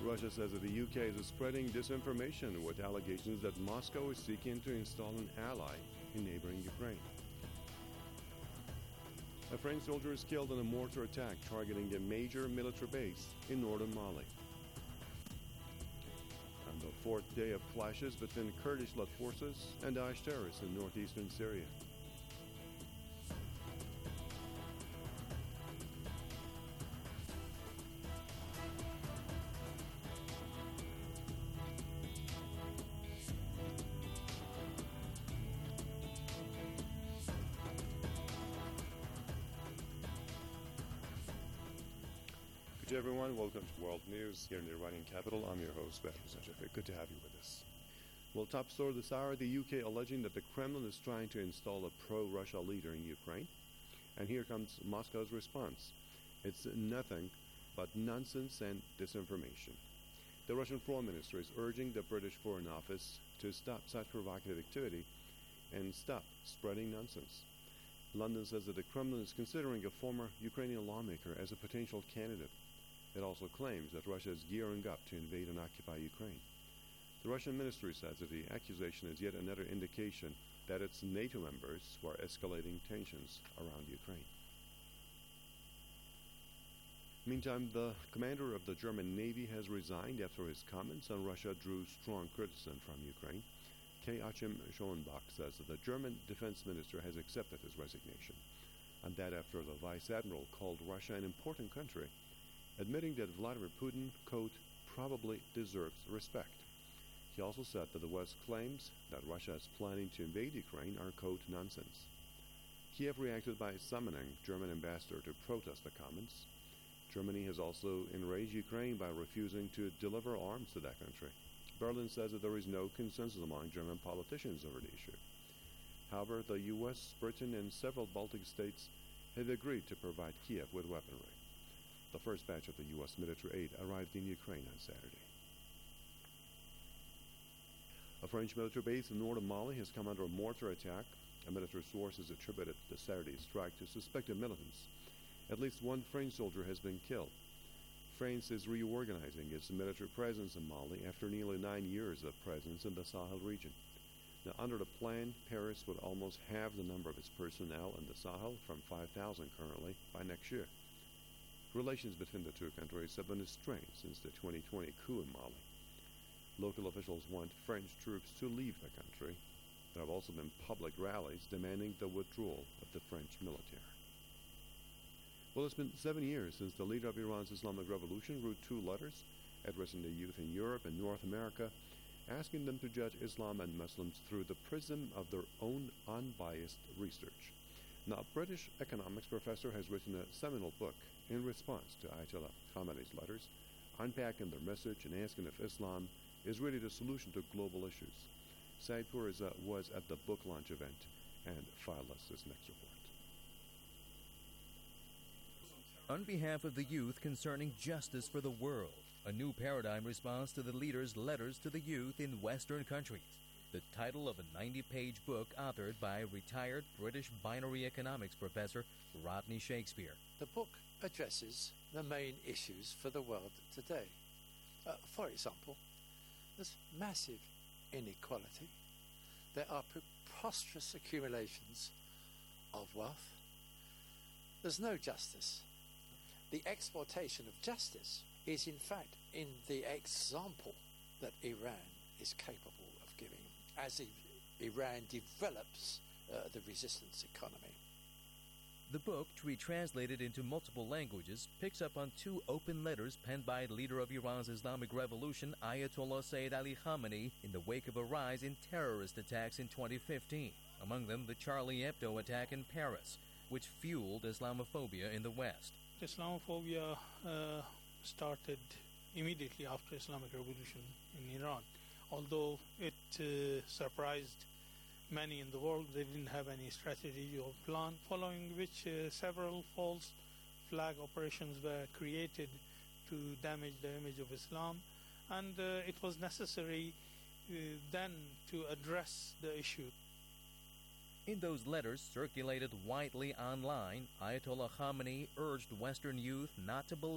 Russia says that the UK is spreading disinformation with allegations that Moscow is seeking to install an ally in neighboring Ukraine. A French soldier is killed in a mortar attack targeting a major military base in northern Mali. And the fourth day of clashes between Kurdish-led forces and Daesh terrorists in northeastern Syria. Good day, everyone. Welcome to World News here in the Iranian capital. I'm your host, Behrouz Najafeh. Good to have you with us. Well, top story this hour, the UK alleging that the Kremlin is trying to install a pro-Russia leader in Ukraine. And here comes Moscow's response. It's nothing but nonsense and disinformation. The Russian Foreign Minister is urging the British Foreign Office to stop such provocative activity and stop spreading nonsense. London says that the Kremlin is considering a former Ukrainian lawmaker as a potential candidate. It also claims that Russia is gearing up to invade and occupy Ukraine. The Russian ministry says that the accusation is yet another indication that it's NATO members who are escalating tensions around Ukraine. Meantime, the commander of the German Navy has resigned after his comments on Russia drew strong criticism from Ukraine. K. Achim Schoenbach says that the German defense minister has accepted his resignation, and that after the vice admiral called Russia an important country, admitting that Vladimir Putin, quote, probably deserves respect. He also said that the West claims that Russia is planning to invade Ukraine are, quote, nonsense. Kiev reacted by summoning German ambassador to protest the comments. Germany has also enraged Ukraine by refusing to deliver arms to that country. Berlin says that there is no consensus among German politicians over the issue. However, the U.S., Britain, and several Baltic states have agreed to provide Kiev with weaponry. The first batch of the U.S. military aid arrived in Ukraine on Saturday. A French military base in northern Mali has come under a mortar attack. A military source has attributed the Saturday's strike to suspected militants. At least one French soldier has been killed. France is reorganizing its military presence in Mali after nearly 9 years of presence in the Sahel region. Now, under the plan, Paris would almost halve the number of its personnel in the Sahel from 5,000 currently by next year. Relations between the two countries have been strained since the 2020 coup in Mali. Local officials want French troops to leave the country. There have also been public rallies demanding the withdrawal of the French military. Well, it's been 7 years since the leader of Iran's Islamic Revolution wrote 2 letters addressing the youth in Europe and North America, asking them to judge Islam and Muslims through the prism of their own unbiased research. Now, a British economics professor has written a seminal book in response to Ayatollah Khamenei's letters, unpacking their message and asking if Islam is really the solution to global issues. Saipur was at the book launch event and filed us this next report. On behalf of the youth concerning justice for the world, a new paradigm responds to the leader's letters to the youth in Western countries. The title of a 90-page book authored by retired British binary economics professor Rodney Shakespeare. The book addresses the main issues for the world today. For example, there's massive inequality. There are preposterous accumulations of wealth. There's no justice. The exploitation of justice is, in fact, in the example that Iran is capable of giving as Iran develops the resistance economy. The book, to be translated into multiple languages, picks up on 2 open letters penned by the leader of Iran's Islamic Revolution, Ayatollah Sayyid Ali Khamenei, in the wake of a rise in terrorist attacks in 2015, among them the Charlie Hebdo attack in Paris, which fueled Islamophobia in the West. Islamophobia started immediately after Islamic Revolution in Iran. Although it surprised many in the world, they didn't have any strategy or plan, following which several false flag operations were created to damage the image of Islam, and it was necessary then to address the issue. In those letters circulated widely online, Ayatollah Khamenei urged Western youth not to believe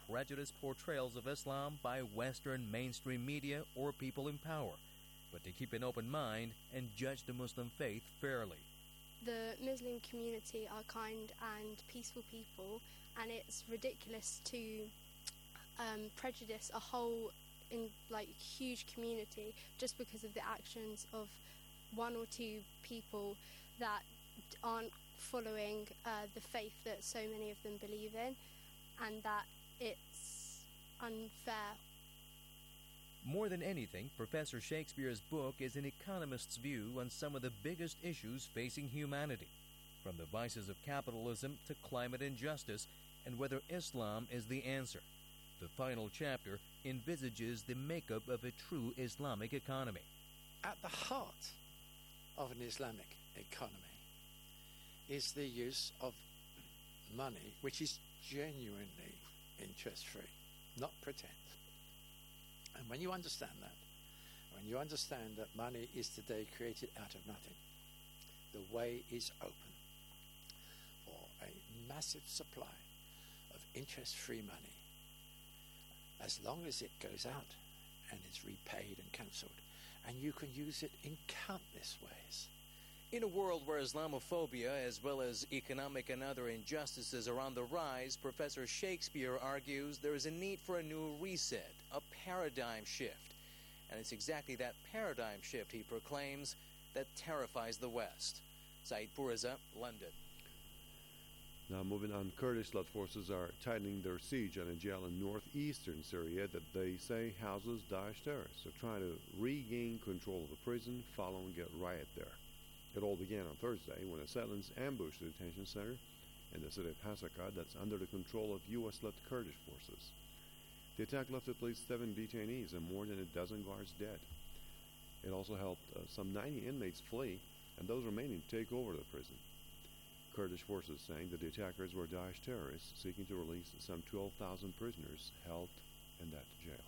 prejudiced portrayals of Islam by Western mainstream media or people in power, but to keep an open mind and judge the Muslim faith fairly. The Muslim community are kind and peaceful people, and it's ridiculous to prejudice a whole huge community just because of the actions of one or two people that aren't following the faith that so many of them believe in, and that it's unfair. More than anything, Professor Shakespeare's book is an economist's view on some of the biggest issues facing humanity, from the vices of capitalism to climate injustice, and whether Islam is the answer. The final chapter envisages the makeup of a true Islamic economy. At the heart of an Islamic economy is the use of money which is genuinely interest-free, not pretend. And when you understand that money is today created out of nothing, the way is open for a massive supply of interest-free money, as long as it goes out and is repaid and cancelled. And you can use it in countless ways. In a world where Islamophobia, as well as economic and other injustices, are on the rise, Professor Shakespeare argues there is a need for a new reset, a paradigm shift. And it's exactly that paradigm shift, he proclaims, that terrifies the West. Saeed Pourreza, London. Now moving on, Kurdish-led forces are tightening their siege on a jail in northeastern Syria that they say houses Daesh terrorists. They're trying to regain control of the prison following a riot there. It all began on Thursday when assailants ambushed the detention center in the city of Hasaka that's under the control of U.S.-led Kurdish forces. The attack left at least 7 detainees and more than a dozen guards dead. It also helped some 90 inmates flee, and those remaining take over the prison. Kurdish forces saying that the attackers were Daesh terrorists seeking to release some 12,000 prisoners held in that jail.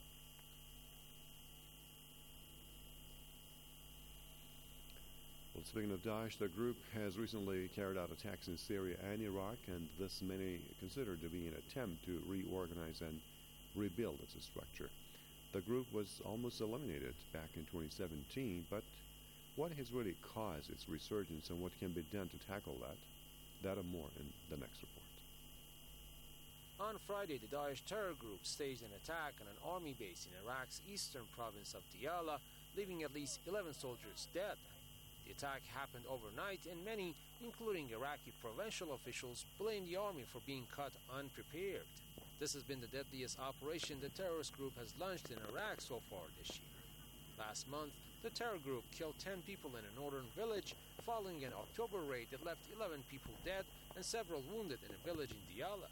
Well, speaking of Daesh, the group has recently carried out attacks in Syria and Iraq, and this many consider to be an attempt to reorganize and rebuild its structure. The group was almost eliminated back in 2017, but what has really caused its resurgence and what can be done to tackle that? That and more in the next report. On Friday, the Daesh terror group staged an attack on an army base in Iraq's eastern province of Diyala, leaving at least 11 soldiers dead. The attack happened overnight, and many, including Iraqi provincial officials, blame the army for being caught unprepared. This has been the deadliest operation the terrorist group has launched in Iraq so far this year. Last month, the terror group killed 10 people in a northern village following an October raid that left 11 people dead and several wounded in a village in Diyala.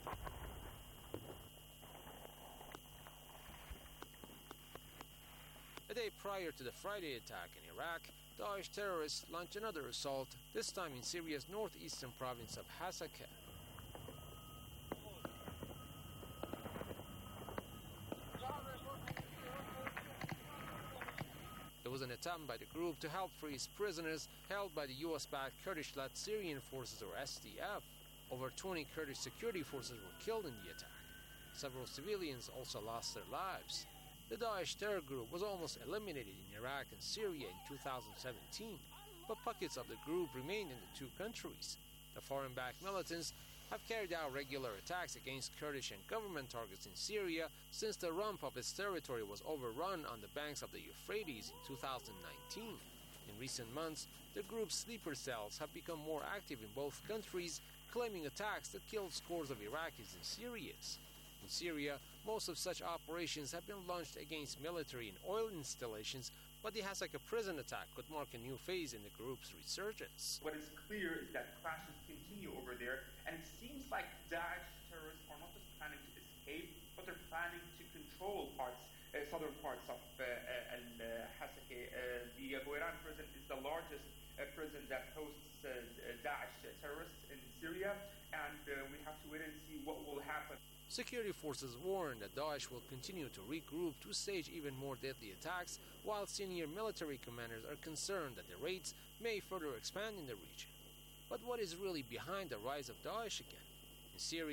A day prior to the Friday attack in Iraq, Daesh terrorists launched another assault, this time in Syria's northeastern province of Hasaka. There was an attempt by the group to help free prisoners held by the US-backed Kurdish-led Syrian Forces, or SDF. Over 20 Kurdish security forces were killed in the attack. Several civilians also lost their lives. The Daesh terror group was almost eliminated in Iraq and Syria in 2017, but pockets of the group remained in the two countries. The foreign-backed militants have carried out regular attacks against Kurdish and government targets in Syria since the rump of its territory was overrun on the banks of the Euphrates in 2019. In recent months, the group's sleeper cells have become more active in both countries, claiming attacks that killed scores of Iraqis and Syrians. In Syria, most of such operations have been launched against military and oil installations, but the Hasaka prison attack could mark a new phase in the group's resurgence. What is clear is that clashes continue over there, and it seems like Daesh terrorists are not just planning to escape, but they're planning to control southern parts of Hasaka. The Goiran prison is the largest prison that hosts Daesh terrorists in Syria, and we have to wait and see what will happen. Security forces warn that Daesh will continue to regroup to stage even more deadly attacks, while senior military commanders are concerned that the raids may further expand in the region. But what is really behind the rise of Daesh again? In Syria,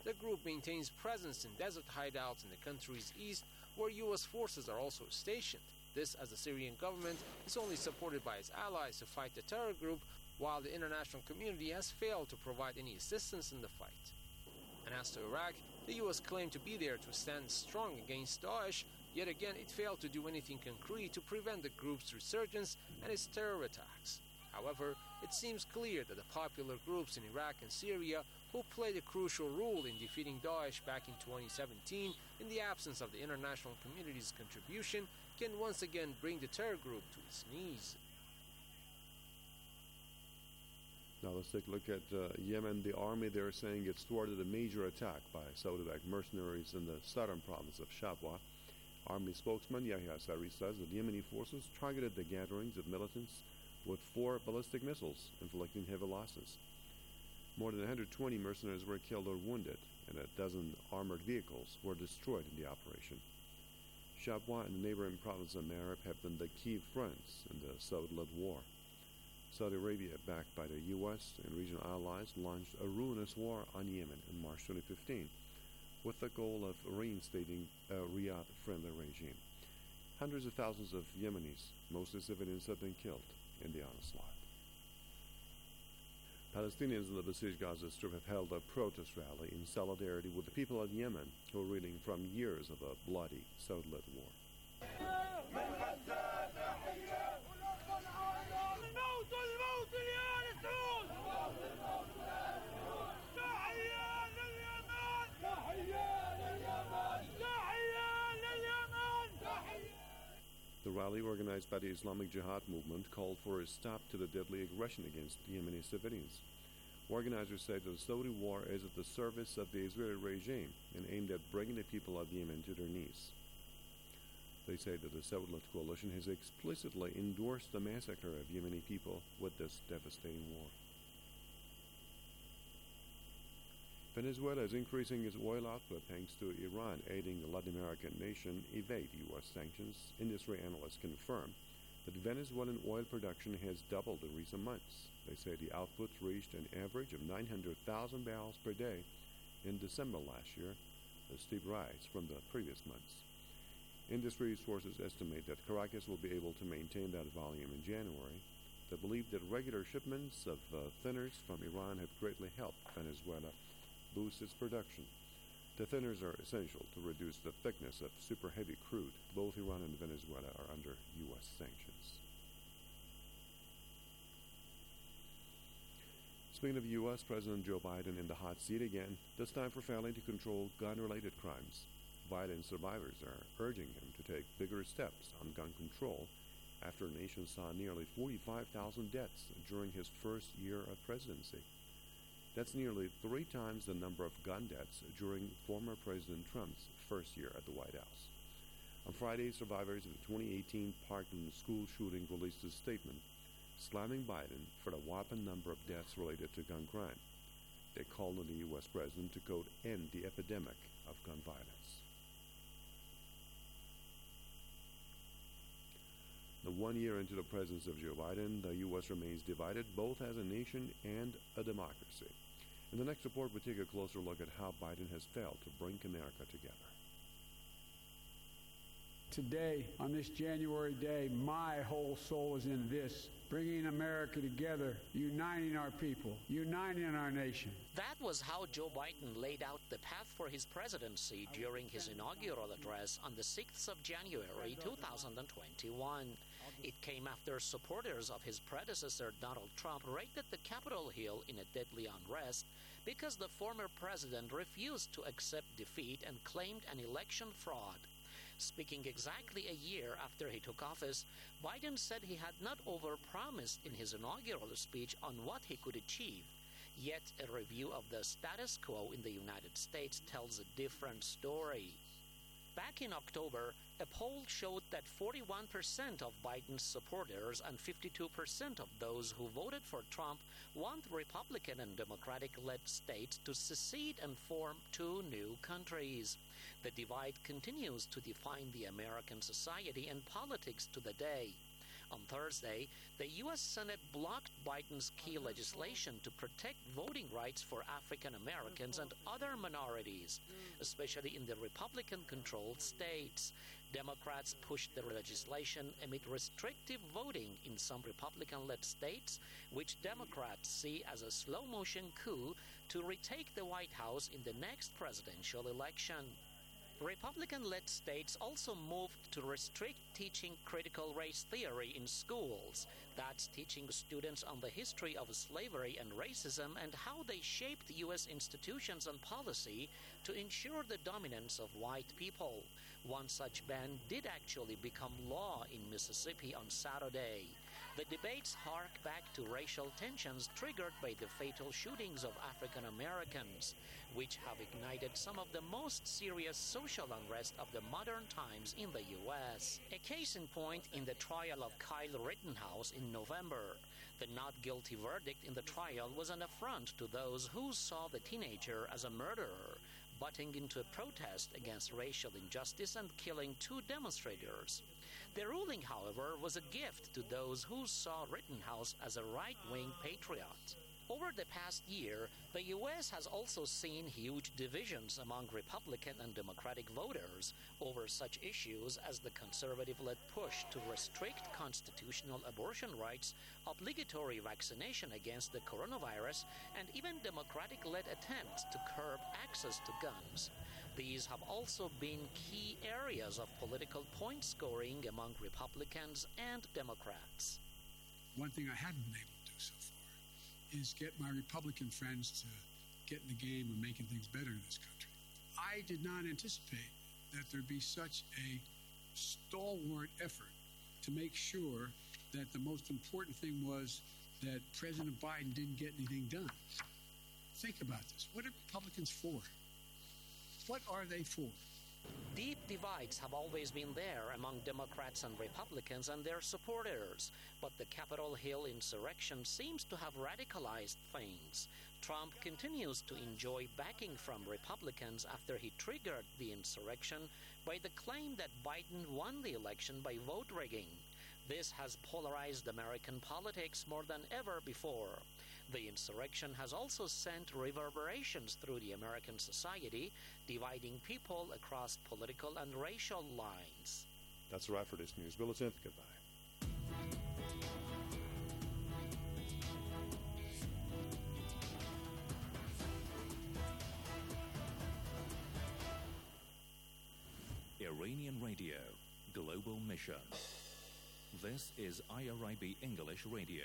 the group maintains presence in desert hideouts in the country's east, where U.S. forces are also stationed. This, as the Syrian government is only supported by its allies to fight the terror group, while the international community has failed to provide any assistance in the fight. And as to Iraq, the U.S. claimed to be there to stand strong against Daesh, yet again it failed to do anything concrete to prevent the group's resurgence and its terror attacks. However, it seems clear that the popular groups in Iraq and Syria who played a crucial role in defeating Daesh back in 2017 in the absence of the international community's contribution can once again bring the terror group to its knees. Now let's take a look at Yemen. The army there saying it's thwarted a major attack by Saudi-backed mercenaries in the southern province of Shabwa. Army spokesman Yahya Sari says that Yemeni forces targeted the gatherings of militants with 4 ballistic missiles, inflicting heavy losses. More than 120 mercenaries were killed or wounded, and a dozen armored vehicles were destroyed in the operation. Shabwa and the neighboring province of Marib have been the key fronts in the Saudi-led war. Saudi Arabia, backed by the U.S. and regional allies, launched a ruinous war on Yemen in March 2015 with the goal of reinstating a Riyadh-friendly regime. Hundreds of thousands of Yemenis, mostly civilians, have been killed in the onslaught. Palestinians in the besieged Gaza Strip have held a protest rally in solidarity with the people of Yemen who are reeling from years of a bloody Saudi-led war. The rally, organized by the Islamic Jihad movement, called for a stop to the deadly aggression against Yemeni civilians. Organizers say that the Saudi war is at the service of the Israeli regime and aimed at bringing the people of Yemen to their knees. They say that the Saudi-led coalition has explicitly endorsed the massacre of Yemeni people with this devastating war. Venezuela is increasing its oil output thanks to Iran aiding the Latin American nation evade U.S. sanctions. Industry analysts confirm that Venezuelan oil production has doubled in recent months. They say the output reached an average of 900,000 barrels per day in December last year, a steep rise from the previous months. Industry sources estimate that Caracas will be able to maintain that volume in January. They believe that regular shipments of thinners from Iran have greatly helped Venezuela boost its production. The thinners are essential to reduce the thickness of super heavy crude. Both Iran and Venezuela are under U.S. sanctions. Speaking of U.S., President Joe Biden in the hot seat again, this time for failing to control gun-related crimes. Biden survivors are urging him to take bigger steps on gun control after the nation saw nearly 45,000 deaths during his first year of presidency. That's nearly 3 times the number of gun deaths during former President Trump's first year at the White House. On Friday, survivors of the 2018 Parkland school shooting released a statement slamming Biden for the whopping number of deaths related to gun crime. They called on the U.S. president to, quote, end the epidemic of gun violence. The 1 year into the presidency of Joe Biden, the U.S. remains divided both as a nation and a democracy. In the next report, we take a closer look at how Biden has failed to bring America together. Today, on this January day, my whole soul is in this, bringing America together, uniting our people, uniting our nation. That was how Joe Biden laid out the path for his presidency during his inaugural address on the 6th of January 2021. It came after supporters of his predecessor Donald Trump raided the Capitol Hill in a deadly unrest because the former president refused to accept defeat and claimed an election fraud. Speaking exactly a year after he took office, Biden said he had not overpromised in his inaugural speech on what he could achieve. Yet a review of the status quo in the United States tells a different story. Back in October, a poll showed that 41% of Biden's supporters and 52% of those who voted for Trump want Republican and Democratic-led states to secede and form 2 new countries. The divide continues to define the American society and politics to the day. On Thursday, the U.S. Senate blocked Biden's key legislation to protect voting rights for African Americans and other minorities, especially in the Republican-controlled states. Democrats pushed the legislation amid restrictive voting in some Republican-led states, which Democrats see as a slow-motion coup to retake the White House in the next presidential election. Republican-led states also moved to restrict teaching critical race theory in schools. That's teaching students on the history of slavery and racism and how they shaped U.S. institutions and policy to ensure the dominance of white people. One such ban did actually become law in Mississippi on Saturday. The debates hark back to racial tensions triggered by the fatal shootings of African Americans, which have ignited some of the most serious social unrest of the modern times in the U.S. A case in point in the trial of Kyle Rittenhouse in November. The not guilty verdict in the trial was an affront to those who saw the teenager as a murderer, butting into a protest against racial injustice and killing 2 demonstrators. The ruling, however, was a gift to those who saw Rittenhouse as a right-wing patriot. Over the past year, the U.S. has also seen huge divisions among Republican and Democratic voters over such issues as the conservative-led push to restrict constitutional abortion rights, obligatory vaccination against the coronavirus, and even Democratic-led attempts to curb access to guns. These have also been key areas of political point scoring among Republicans and Democrats. One thing I haven't been able to do so far is get my Republican friends to get in the game of making things better in this country. I did not anticipate that there'd be such a stalwart effort to make sure that the most important thing was that President Biden didn't get anything done. Think about this. What are Republicans for? What are they for? Deep divides have always been there among Democrats and Republicans and their supporters, but the Capitol Hill insurrection seems to have radicalized things. Trump continues to enjoy backing from Republicans after he triggered the insurrection by the claim that Biden won the election by vote rigging. This has polarized American politics more than ever before. The insurrection has also sent reverberations through the American society, dividing people across political and racial lines. That's a wrap for this news bulletin. Goodbye. Iranian Radio, Global Mission. This is IRIB English Radio.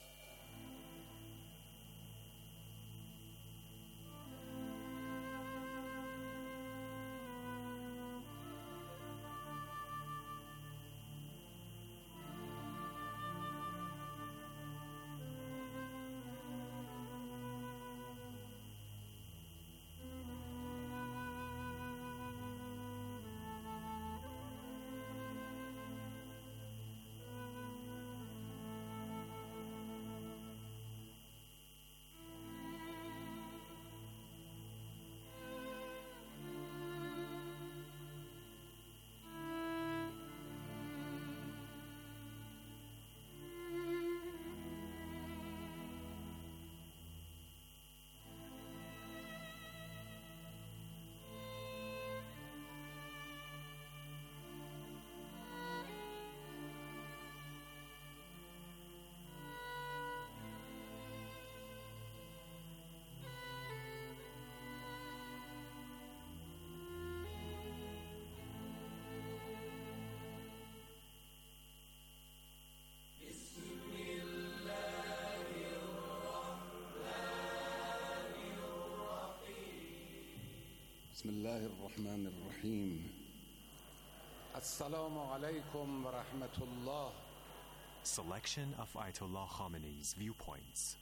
بسم الله الرحمن الرحيم السلام عليكم ورحمة الله. Selection of Ayatollah Khamenei's viewpoints.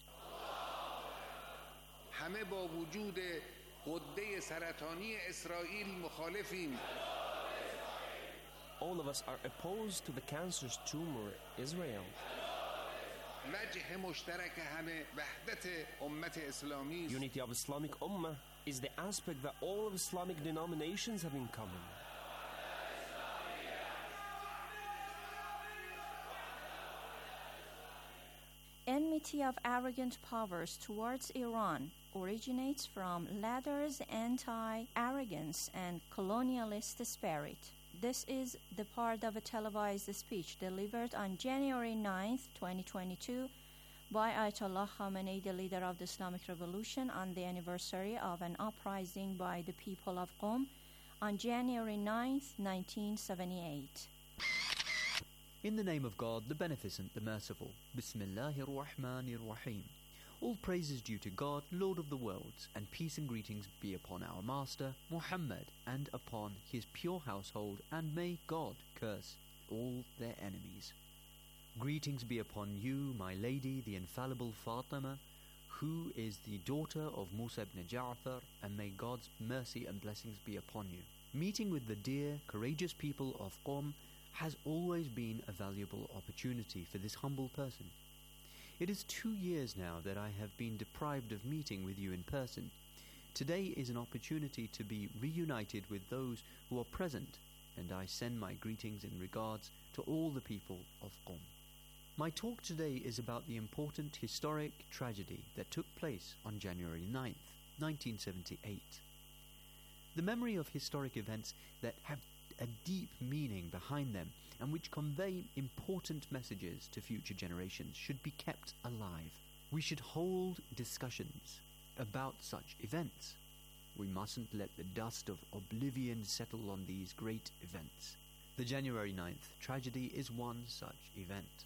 همه با وجود غده سرطانی اسرائیل مخالفیم. All of us are opposed to the cancerous tumor Israel. وجه مشترک همه وحدت امت اسلامی. Unity of Islamic Ummah is the aspect that all of Islamic denominations have in common. enmity of arrogant powers towards Iran originates from latter's anti-arrogance and colonialist spirit. This is the part of a televised speech delivered on January 9, 2022, by Ayatollah Khamenei, the leader of the Islamic Revolution, on the anniversary of an uprising by the people of Qom on January 9, 1978. In the name of God, the Beneficent, the Merciful. Bismillahir Rahmanir Rahim. All praise is due to God, Lord of the worlds, and peace and greetings be upon our Master, Muhammad, and upon his pure household, and may God curse all their enemies. Greetings be upon you, my lady, the infallible Fatima, who is the daughter of Musa ibn Ja'far, and may God's mercy and blessings be upon you. Meeting with the dear, courageous people of Qom has always been a valuable opportunity for this humble person. It is 2 years now that I have been deprived of meeting with you in person. Today is an opportunity to be reunited with those who are present, and I send my greetings and regards to all the people of Qom. My talk today is about the important historic tragedy that took place on January 9th, 1978. The memory of historic events that have a deep meaning behind them and which convey important messages to future generations should be kept alive. We should hold discussions about such events. We mustn't let the dust of oblivion settle on these great events. The January 9th tragedy is one such event.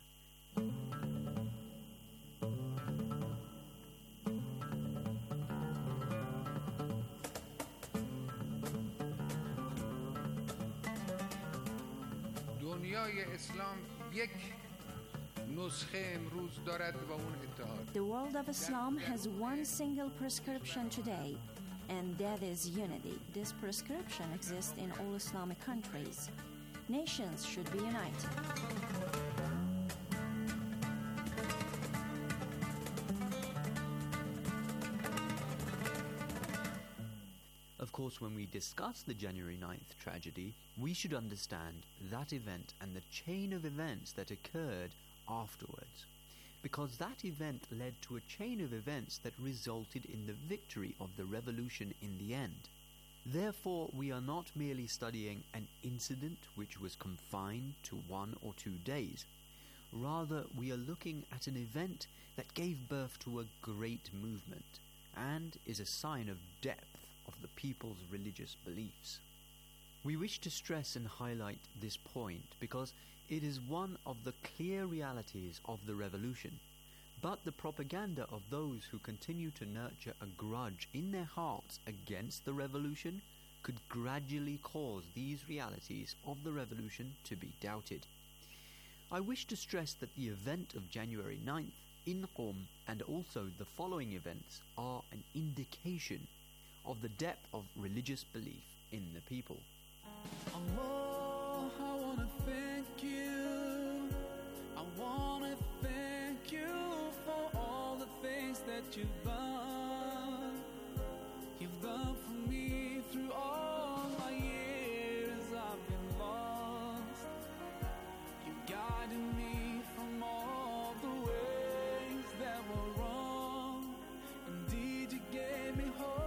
دنیای اسلام یک نسخه امروز دارد و اون اتحاد. The world of Islam has one single prescription today, and that is unity. This prescription exists in all Islamic countries. Nations should be united. Of course, when we discuss the January 9th tragedy, we should understand that event and the chain of events that occurred afterwards, because that event led to a chain of events that resulted in the victory of the revolution in the end. Therefore, we are not merely studying an incident which was confined to 1 or 2 days. Rather, we are looking at an event that gave birth to a great movement and is a sign of depth of the people's religious beliefs. We wish to stress and highlight this point because it is one of the clear realities of the revolution, but the propaganda of those who continue to nurture a grudge in their hearts against the revolution could gradually cause these realities of the revolution to be doubted. I wish to stress that the event of January 9th in Qom and also the following events are an indication of the depth of religious belief in the people. Allah, I want to thank you. I want to thank you for all the things that you've done. You've done for me through all my years I've been lost. You guided me from all the ways that were wrong. Indeed, you gave me hope.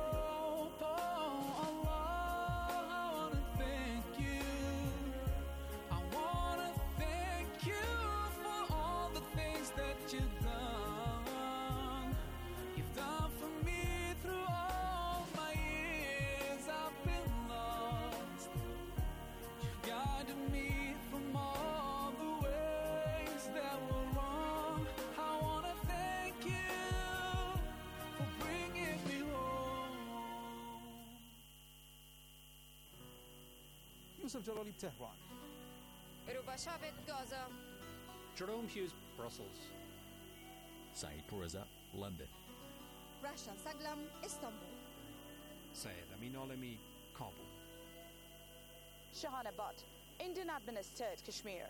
Yusuf Jalali, Tehran. Rubashavet, Gaza. Jerome Hughes, Brussels. Saeed Reza, London. Rasha Saglam, Istanbul. Syed Amin Alemi, Kabul. Shahanabad, Indian administered Kashmir.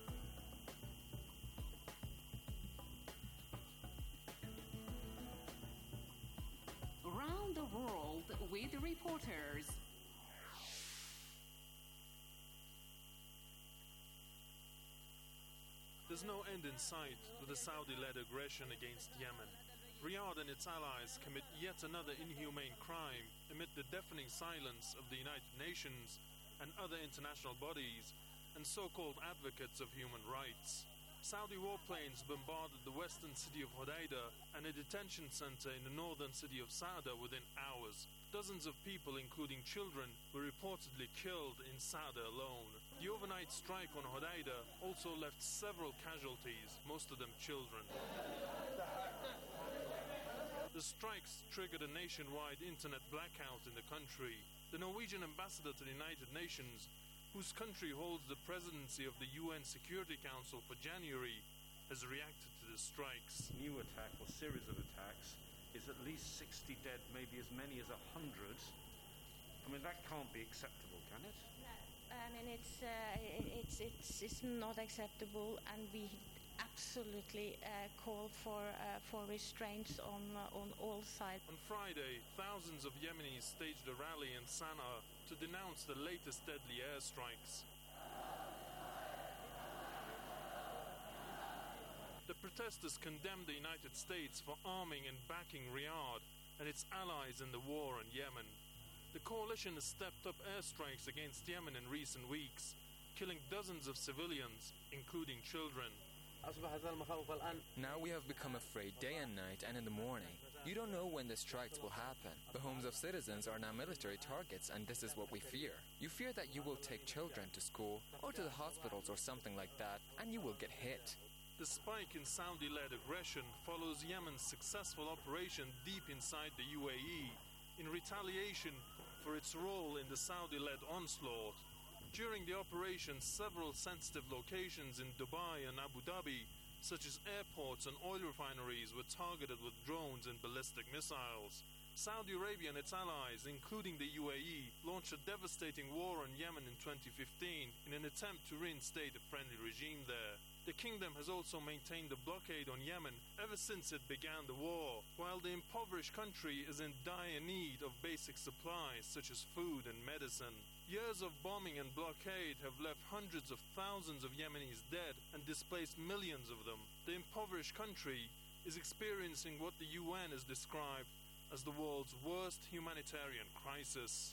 Around the world with reporters. The There's no end in sight to the Saudi-led aggression against Yemen. Riyadh and its allies commit yet another inhumane crime amid the deafening silence of the United Nations and other international bodies and so-called advocates of human rights. Saudi warplanes bombarded the western city of Hodeidah and a detention center in the northern city of Sa'ada within hours. Dozens of people, including children, were reportedly killed in Sa'ada alone. The overnight strike on Hodeidah also left several casualties, most of them children. The strikes triggered a nationwide internet blackout in the country. The Norwegian ambassador to the United Nations, whose country holds the presidency of the UN Security Council for January, has reacted to the strikes. New attack or series of attacks is at least 60 dead, maybe as many as 100. I mean, that can't be acceptable, can it? No, I mean it's not acceptable, and we absolutely call for restraints on all sides. On Friday, thousands of Yemenis staged a rally in Sana'a to denounce the latest deadly airstrikes. The protesters condemned the United States for arming and backing Riyadh and its allies in the war in Yemen. The coalition has stepped up airstrikes against Yemen in recent weeks, killing dozens of civilians, including children. Now we have become afraid day and night and in the morning. You don't know when the strikes will happen. The homes of citizens are now military targets, and this is what we fear. You fear that you will take children to school or to the hospitals or something like that, and you will get hit. The spike in Saudi-led aggression follows Yemen's successful operation deep inside the UAE in retaliation for its role in the Saudi-led onslaught. During the operation, several sensitive locations in Dubai and Abu Dhabi, such as airports and oil refineries, were targeted with drones and ballistic missiles. Saudi Arabia and its allies, including the UAE, launched a devastating war on Yemen in 2015 in an attempt to reinstate a friendly regime there. The kingdom has also maintained a blockade on Yemen ever since it began the war, while the impoverished country is in dire need of basic supplies such as food and medicine. Years of bombing and blockade have left hundreds of thousands of Yemenis dead and displaced millions of them. The impoverished country is experiencing what the UN has described as the world's worst humanitarian crisis.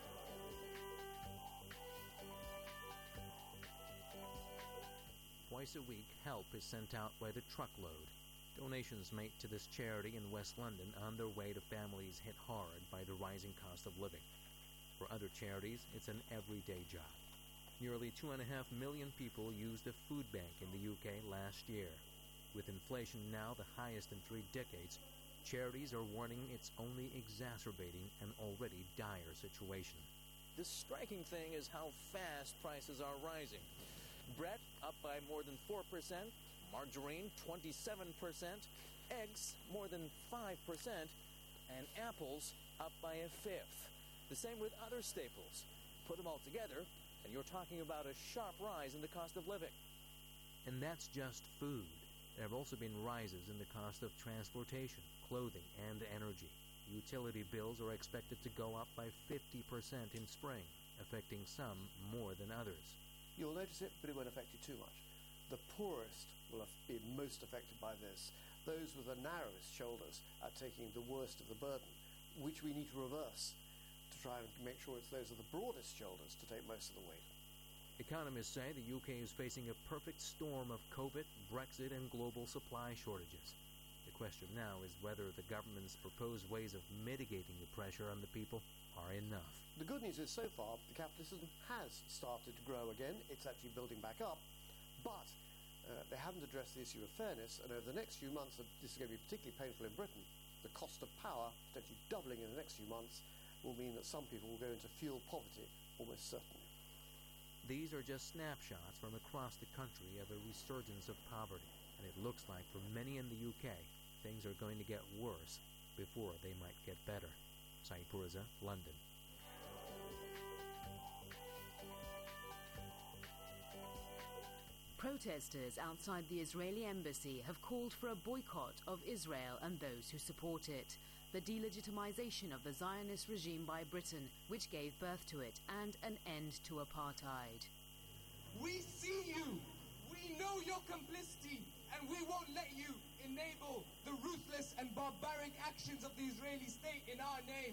Twice a week, help is sent out by the truckload. Donations made to this charity in West London on their way to families hit hard by the rising cost of living. For other charities, it's an everyday job. Nearly 2.5 million people used a food bank in the UK last year. With inflation now the highest in 3 decades, charities are warning it's only exacerbating an already dire situation. The striking thing is how fast prices are rising. Bread up by more than 4%, margarine 27%, eggs more than 5%, and apples up by a fifth. The same with other staples. Put them all together, and you're talking about a sharp rise in the cost of living. And that's just food. There have also been rises in the cost of transportation, clothing, and energy. Utility bills are expected to go up by 50% in spring, affecting some more than others. You'll notice it, but it won't affect you too much. The poorest will be most affected by this. Those with the narrowest shoulders are taking the worst of the burden, which we need to reverse to try and make sure it's those with the broadest shoulders to take most of the weight. Economists say the UK is facing a perfect storm of COVID, Brexit, and global supply shortages. The question now is whether the government's proposed ways of mitigating the pressure on the people are enough. The good news is, so far, the capitalism has started to grow again. It's actually building back up. But they haven't addressed the issue of fairness, and over the next few months, this is going to be particularly painful in Britain. The cost of power, potentially doubling in the next few months, will mean that some people will go into fuel poverty, almost certainly. These are just snapshots from across the country of a resurgence of poverty, and it looks like for many in the UK, things are going to get worse before they might get better. Saeed Purza, London. Protesters outside the Israeli embassy have called for a boycott of Israel and those who support it, the delegitimization of the Zionist regime by Britain, which gave birth to it, and an end to apartheid. We see you! We know your complicity, and we won't let you enable the ruthless and barbaric actions of the Israeli state in our name.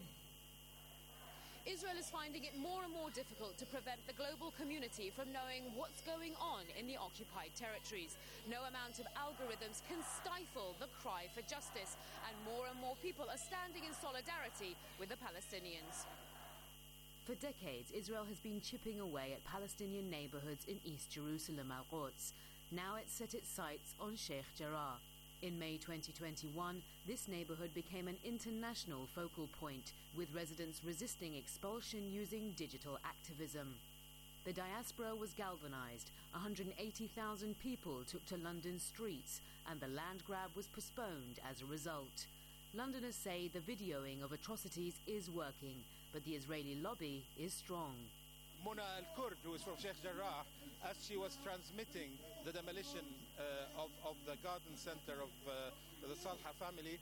Israel is finding it more and more difficult to prevent the global community from knowing what's going on in the occupied territories. No amount of algorithms can stifle the cry for justice, and more people are standing in solidarity with the Palestinians. For decades, Israel has been chipping away at Palestinian neighborhoods in East Jerusalem, Al-Quds. Now it's set its sights on Sheikh Jarrah. In May 2021, this neighborhood became an international focal point, with residents resisting expulsion using digital activism. The diaspora was galvanized. 180,000 people took to London streets, and the land grab was postponed as a result. Londoners say the videoing of atrocities is working, but the Israeli lobby is strong. Mona Al-Kurd, who is from Sheikh Jarrah, as she was transmitting the demolition of the garden center of the Salha family,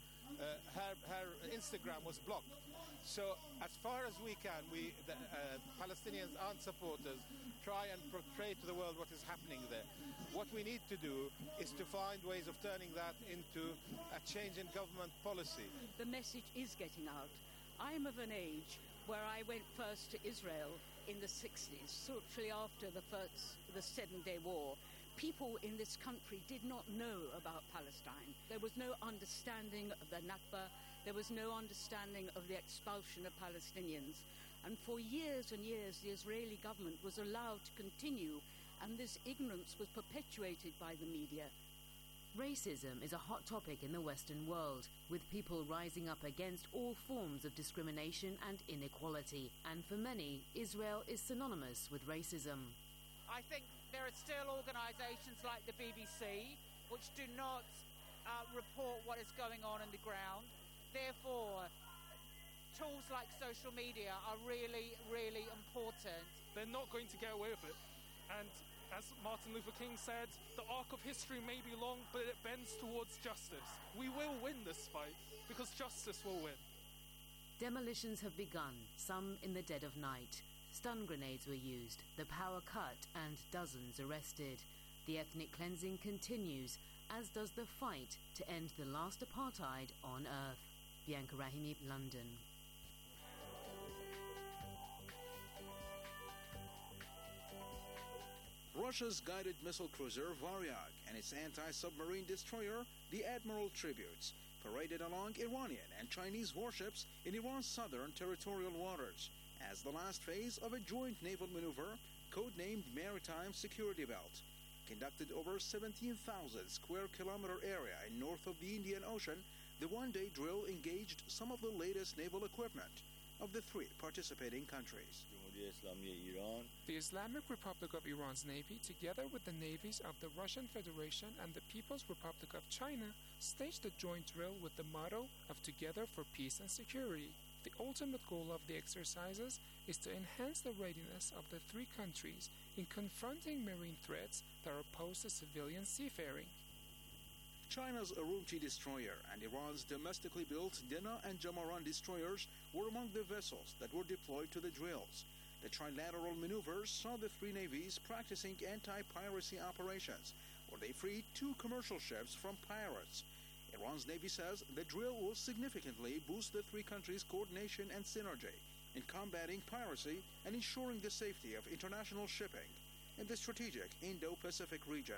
her Instagram was blocked. So as far as we can, the Palestinians and supporters try and portray to the world what is happening there. What we need to do is to find ways of turning that into a change in government policy. The message is getting out. I'm of an age where I went first to Israel in the 60s, shortly after the 7-Day War. People in this country did not know about Palestine. There was no understanding of the Nakba. There was no understanding of the expulsion of Palestinians. And for years and years, the Israeli government was allowed to continue, and this ignorance was perpetuated by the media. Racism is a hot topic in the Western world, with people rising up against all forms of discrimination and inequality. And for many, Israel is synonymous with racism. I think there are still organisations like the BBC which do not report what is going on the ground. Therefore, tools like social media are really, really important. They're not going to get away with it. And as Martin Luther King said, the arc of history may be long, but it bends towards justice. We will win this fight, because justice will win. Demolitions have begun, some in the dead of night. Stun grenades were used, the power cut, and dozens arrested. The ethnic cleansing continues, as does the fight to end the last apartheid on Earth. Bianca Rahimi, London. Russia's guided missile cruiser Varyag and its anti-submarine destroyer, the Admiral Tributes, paraded along Iranian and Chinese warships in Iran's southern territorial waters as the last phase of a joint naval maneuver codenamed Maritime Security Belt. Conducted over 17,000 square kilometer area in north of the Indian Ocean, the one-day drill engaged some of the latest naval equipment of the three participating countries. The Islamic Republic of Iran's Navy, together with the navies of the Russian Federation and the People's Republic of China, staged a joint drill with the motto of Together for Peace and Security. The ultimate goal of the exercises is to enhance the readiness of the three countries in confronting marine threats that are posed to civilian seafaring. China's Urumqi destroyer and Iran's domestically built Dena and Jamaran destroyers were among the vessels that were deployed to the drills. The trilateral maneuvers saw the three navies practicing anti-piracy operations, where they freed two commercial ships from pirates. Iran's Navy says the drill will significantly boost the three countries' coordination and synergy in combating piracy and ensuring the safety of international shipping in the strategic Indo-Pacific region.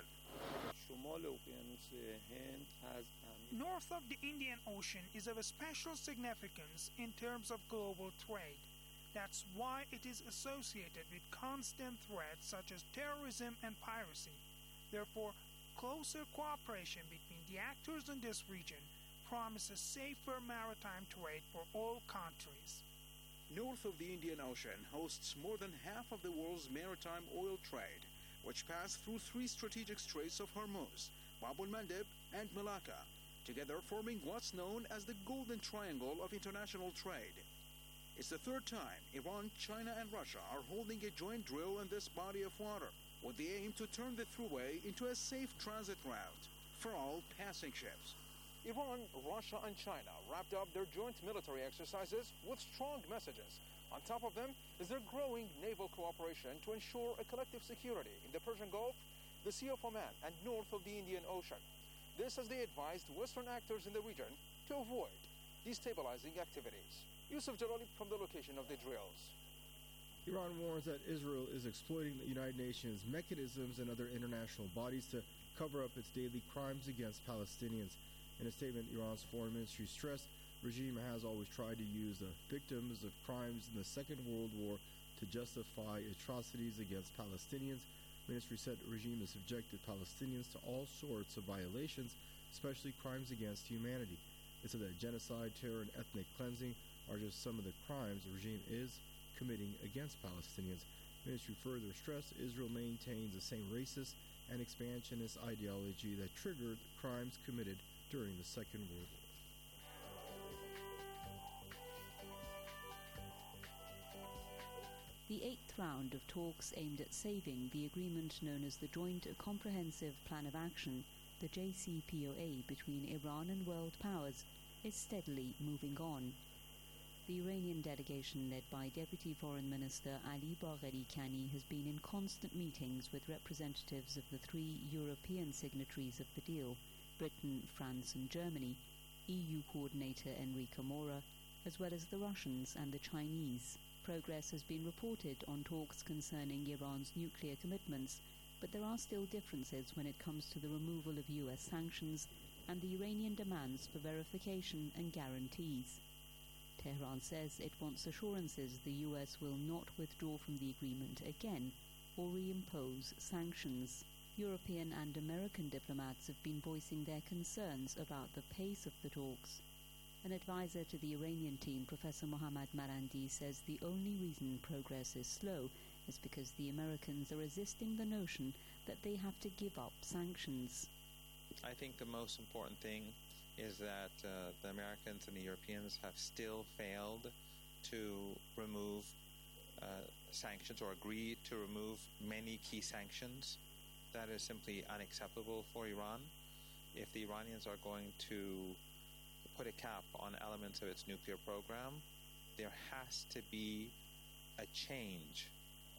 North of the Indian Ocean is of a special significance in terms of global trade. That's why it is associated with constant threats such as terrorism and piracy. Therefore, closer cooperation between the actors in this region promises safer maritime trade for all countries. North of the Indian Ocean hosts more than half of the world's maritime oil trade, which pass through three strategic straits of Hormuz, Bab el-Mandeb, and Malacca, together forming what's known as the Golden Triangle of international trade. It's the third time Iran, China, and Russia are holding a joint drill in this body of water, with the aim to turn the thruway into a safe transit route for all passing ships. Iran, Russia, and China wrapped up their joint military exercises with strong messages. On top of them is their growing naval cooperation to ensure a collective security in the Persian Gulf, the Sea of Oman, and north of the Indian Ocean. This as they advised Western actors in the region to avoid destabilizing activities. Yusuf Jalali from the location of the drills. Iran warns that Israel is exploiting the United Nations mechanisms and other international bodies to cover up its daily crimes against Palestinians. In a statement, Iran's foreign ministry stressed the regime has always tried to use the victims of crimes in the Second World War to justify atrocities against Palestinians. The ministry said the regime has subjected Palestinians to all sorts of violations, especially crimes against humanity. It said that genocide, terror, and ethnic cleansing are just some of the crimes the regime is committing against Palestinians. The ministry further stressed Israel maintains the same racist and expansionist ideology that triggered crimes committed during the Second World War. The 8th round of talks aimed at saving the agreement known as the Joint Comprehensive Plan of Action, the JCPOA, between Iran and world powers is steadily moving on. The Iranian delegation, led by Deputy Foreign Minister Ali Bagheri Kani, has been in constant meetings with representatives of the 3 European signatories of the deal, Britain, France and Germany, EU coordinator Enrique Mora, as well as the Russians and the Chinese. Progress has been reported on talks concerning Iran's nuclear commitments, but there are still differences when it comes to the removal of US sanctions and the Iranian demands for verification and guarantees. Tehran says it wants assurances the US will not withdraw from the agreement again or reimpose sanctions. European and American diplomats have been voicing their concerns about the pace of the talks. An advisor to the Iranian team, Professor Mohammad Marandi, says the only reason progress is slow is because the Americans are resisting the notion that they have to give up sanctions. I think the most important thing is that the Americans and the Europeans have still failed to remove sanctions or agree to remove many key sanctions. That is simply unacceptable for Iran. If the Iranians are going to put a cap on elements of its nuclear program, there has to be a change,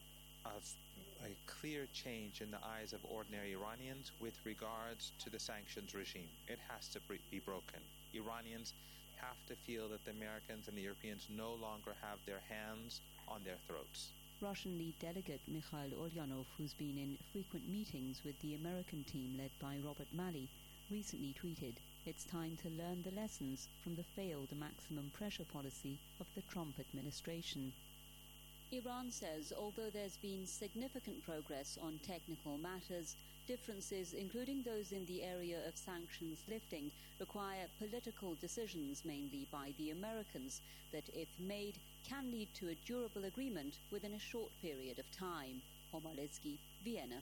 a clear change in the eyes of ordinary Iranians with regards to the sanctions regime. It has to be broken. Iranians have to feel that the Americans and the Europeans no longer have their hands on their throats. Russian lead delegate Mikhail Ulyanov, who's been in frequent meetings with the American team led by Robert Malley, recently tweeted, "It's time to learn the lessons from the failed maximum pressure policy of the Trump administration." Iran says although there's been significant progress on technical matters, differences, including those in the area of sanctions lifting, require political decisions, mainly by the Americans, that, if made, can lead to a durable agreement within a short period of time. Omar Lizki, Vienna.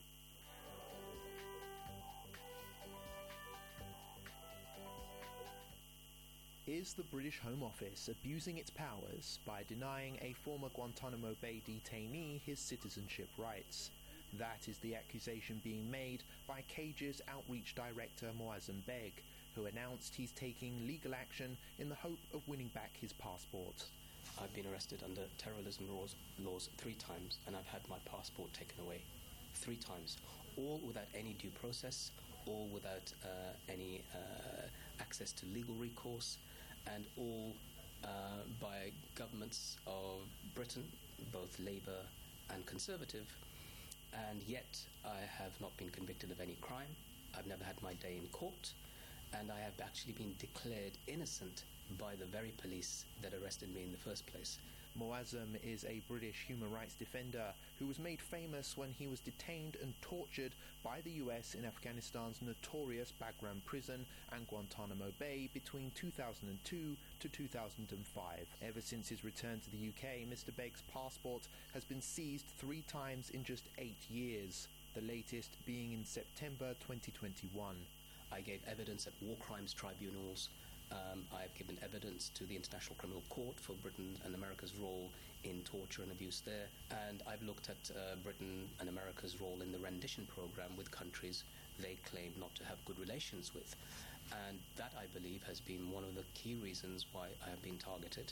Is the British Home Office abusing its powers by denying a former Guantanamo Bay detainee his citizenship rights? That is the accusation being made by CAGE's outreach director Moazzam Beg, who announced he's taking legal action in the hope of winning back his passport. I've been arrested under terrorism laws 3 times, and I've had my passport taken away 3 times, all without any due process, all without any access to legal recourse, and all by governments of Britain, both Labour and Conservative, and yet I have not been convicted of any crime. I've never had my day in court, and I have actually been declared innocent by the very police that arrested me in the first place. Moazzam is a British human rights defender who was made famous when he was detained and tortured by the US in Afghanistan's notorious Bagram prison and Guantanamo Bay between 2002 to 2005. Ever since his return to the UK, Mr. Beg's passport has been seized 3 times in just 8 years, the latest being in September 2021. I gave evidence at war crimes tribunals. I've given evidence to the International Criminal Court for Britain and America's role in torture and abuse there, and I've looked at Britain and America's role in the rendition program with countries they claim not to have good relations with, and that, I believe, has been one of the key reasons why I have been targeted.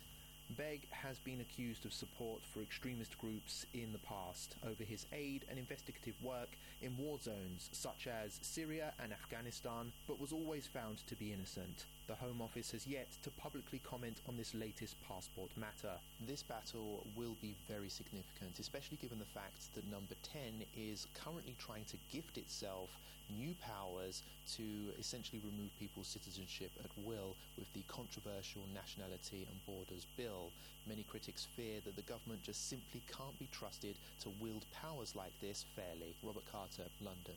Beg has been accused of support for extremist groups in the past over his aid and investigative work in war zones such as Syria and Afghanistan, but was always found to be innocent. The Home Office has yet to publicly comment on this latest passport matter. This battle will be very significant, especially given the fact that Number 10 is currently trying to gift itself new powers to essentially remove people's citizenship at will with the controversial Nationality and Borders Bill. Many critics fear that the government just simply can't be trusted to wield powers like this fairly. Robert Carter, London.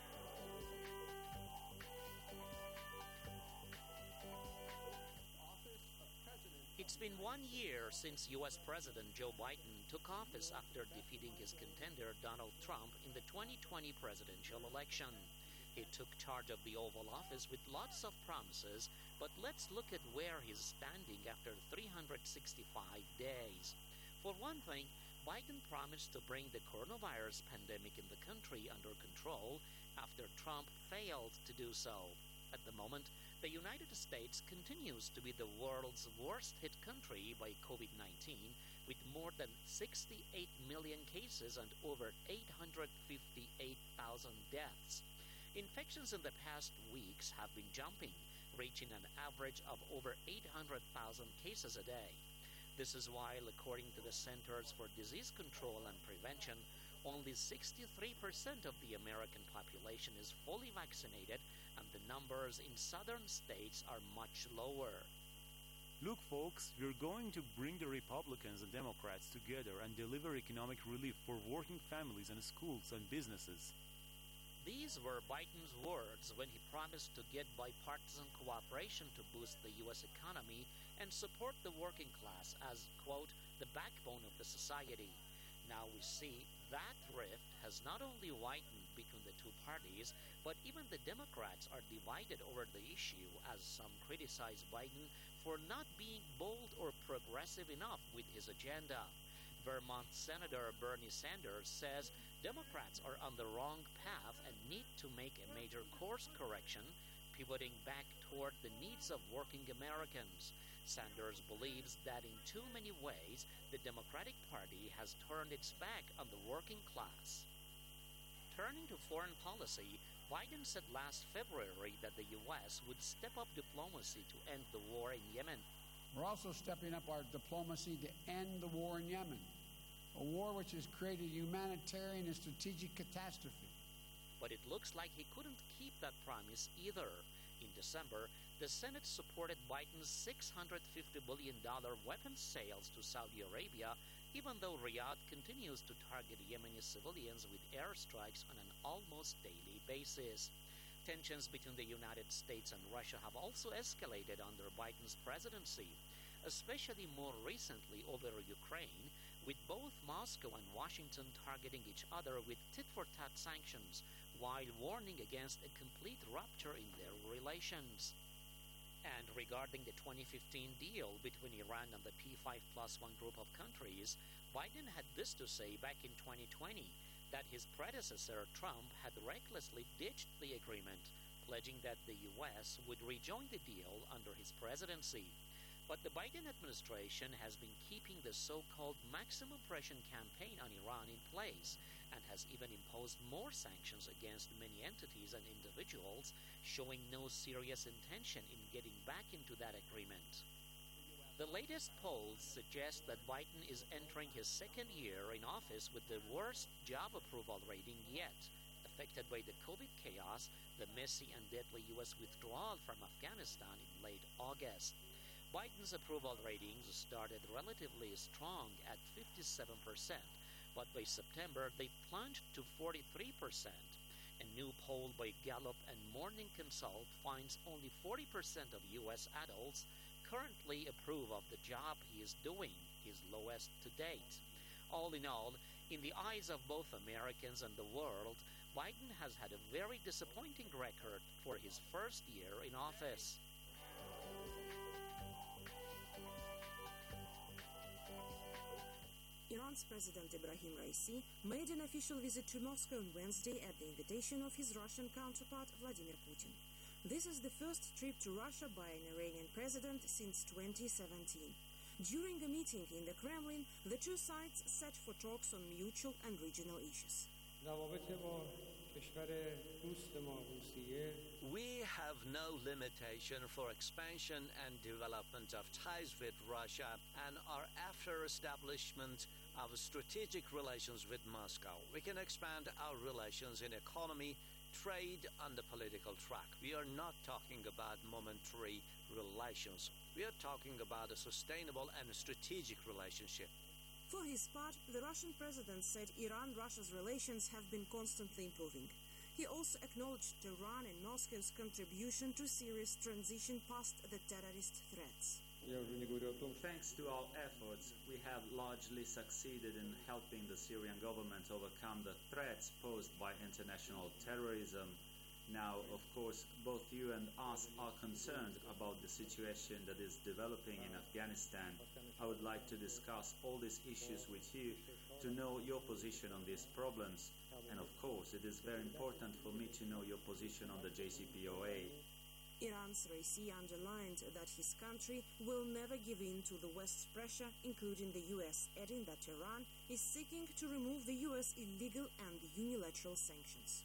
It's been 1 year since U.S. President Joe Biden took office after defeating his contender Donald Trump in the 2020 presidential election. He took charge of the Oval Office with lots of promises, but let's look at where he's standing after 365 days. For one thing, Biden promised to bring the coronavirus pandemic in the country under control after Trump failed to do so. At the moment, the United States continues to be the world's worst-hit country by COVID-19, with more than 68 million cases and over 858,000 deaths. Infections in the past weeks have been jumping, reaching an average of over 800,000 cases a day. This is while, according to the Centers for Disease Control and Prevention, only 63% of the American population is fully vaccinated, and the numbers in southern states are much lower. Look, folks, we're going to bring the Republicans and Democrats together and deliver economic relief for working families and schools and businesses. These were Biden's words when he promised to get bipartisan cooperation to boost the U.S. economy and support the working class as, quote, the backbone of the society. Now we see that rift has not only widened between the two parties, but even the Democrats are divided over the issue, as some criticize Biden for not being bold or progressive enough with his agenda. Vermont Senator Bernie Sanders says Democrats are on the wrong path and need to make a major course correction, pivoting back toward the needs of working Americans. Sanders believes that in too many ways, the Democratic Party has turned its back on the working class. Turning to foreign policy, Biden said last February that the U.S. would step up diplomacy to end the war in Yemen. We're also stepping up our diplomacy to end the war in Yemen, a war which has created a humanitarian and strategic catastrophe. But it looks like he couldn't keep that promise either. In December, the Senate supported Biden's $650 billion weapons sales to Saudi Arabia, even though Riyadh continues to target Yemeni civilians with airstrikes on an almost daily basis. Tensions between the United States and Russia have also escalated under Biden's presidency, especially more recently over Ukraine, with both Moscow and Washington targeting each other with tit-for-tat sanctions, while warning against a complete rupture in their relations. And regarding the 2015 deal between Iran and the P5+1 group of countries, Biden had this to say back in 2020, that his predecessor, Trump, had recklessly ditched the agreement, pledging that the U.S. would rejoin the deal under his presidency. But the Biden administration has been keeping the so-called maximum pressure campaign on Iran in place and has even imposed more sanctions against many entities and individuals, showing no serious intention in getting back into that agreement. The latest polls suggest that Biden is entering his second year in office with the worst job approval rating yet, affected by the COVID chaos, the messy and deadly U.S. withdrawal from Afghanistan in late August. Biden's approval ratings started relatively strong at 57%, but by September they plunged to 43%. A new poll by Gallup and Morning Consult finds only 40% of U.S. adults currently approve of the job he is doing, his lowest to date. All in all, in the eyes of both Americans and the world, Biden has had a very disappointing record for his first year in office. Iran's President Ebrahim Raisi made an official visit to Moscow on Wednesday at the invitation of his Russian counterpart Vladimir Putin. This is the first trip to Russia by an Iranian president since 2017. During a meeting in the Kremlin, the two sides set for talks on mutual and regional issues. We have no limitation for expansion and development of ties with Russia and are after establishment of strategic relations with Moscow. We can expand our relations in economy, trade, and the political track. We are not talking about momentary relations. We are talking about a sustainable and strategic relationship. For his part, the Russian president said Iran-Russia's relations have been constantly improving. He also acknowledged Tehran and Moscow's contribution to Syria's transition past the terrorist threats. Thanks to our efforts, we have largely succeeded in helping the Syrian government overcome the threats posed by international terrorism. Now, of course, both you and us are concerned about the situation that is developing in Afghanistan. I would like to discuss all these issues with you to know your position on these problems. And of course, it is very important for me to know your position on the JCPOA. Iran's Raisi underlined that his country will never give in to the West's pressure, including the US, adding that Iran is seeking to remove the US illegal and unilateral sanctions.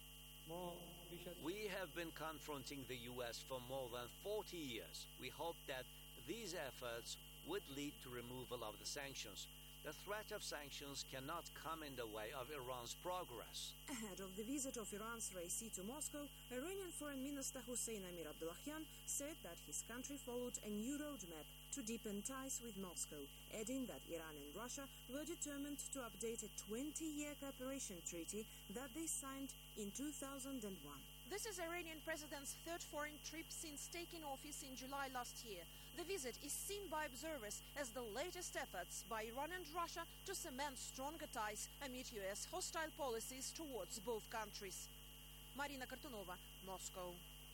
We have been confronting the US for more than 40 years. We hope that these efforts would lead to removal of the sanctions. The threat of sanctions cannot come in the way of Iran's progress. Ahead of the visit of Iran's Raisi to Moscow, Iranian Foreign Minister Hossein Amir Abdullahian said that his country followed a new roadmap to deepen ties with Moscow, adding that Iran and Russia were determined to update a 20-year cooperation treaty that they signed in 2001. This is Iranian president's third foreign trip since taking office in July last year. The visit is seen by observers as the latest efforts by Iran and Russia to cement stronger ties amid US hostile policies towards both countries. Marina Kartunova, Moscow.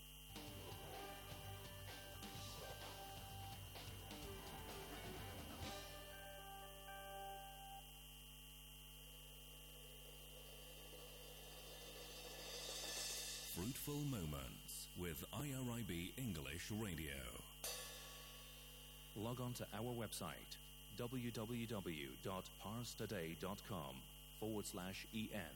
Fruitful Moments with IRIB English Radio. Log on to our website www.parstoday.com/en.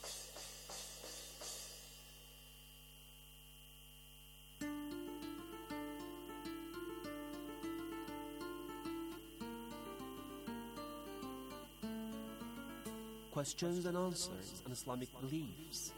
Questions and answers on Islamic beliefs.